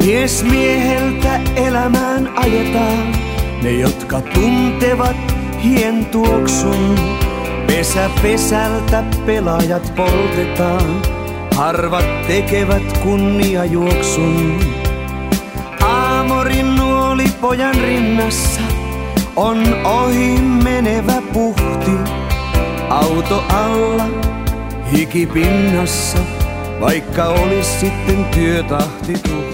Mies mieheltä elämään ajetaan, ne jotka tuntevat hien tuoksun. Pesä pesältä pelaajat poltetaan, harvat tekevät kunniajuoksun. Aamorin nuoli pojan rinnassa on ohi menevä puhti. Auto alla, hiki pinnassa, vaikka olis sitten työtahti tuhti.